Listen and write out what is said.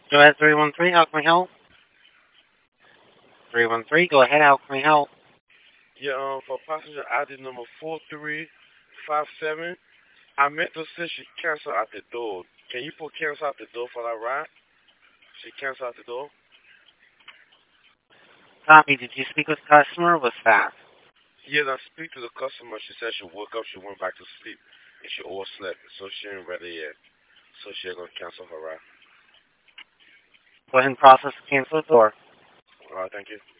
Go ahead, 313. How can we help? 313. Go ahead. How can we help? Yeah, for passenger ID number 4357, I meant to say she cancel at the door. Can you put cancel at the door for that ride? She cancel at the door? Copy. Did you speak with the customer or was fast? Yes, I speak to the customer. She said she woke up, she went back to sleep, and she overslept, so she ain't ready yet. So she gonna cancel her ride. Go ahead and process the cancel the door. Alright, thank you.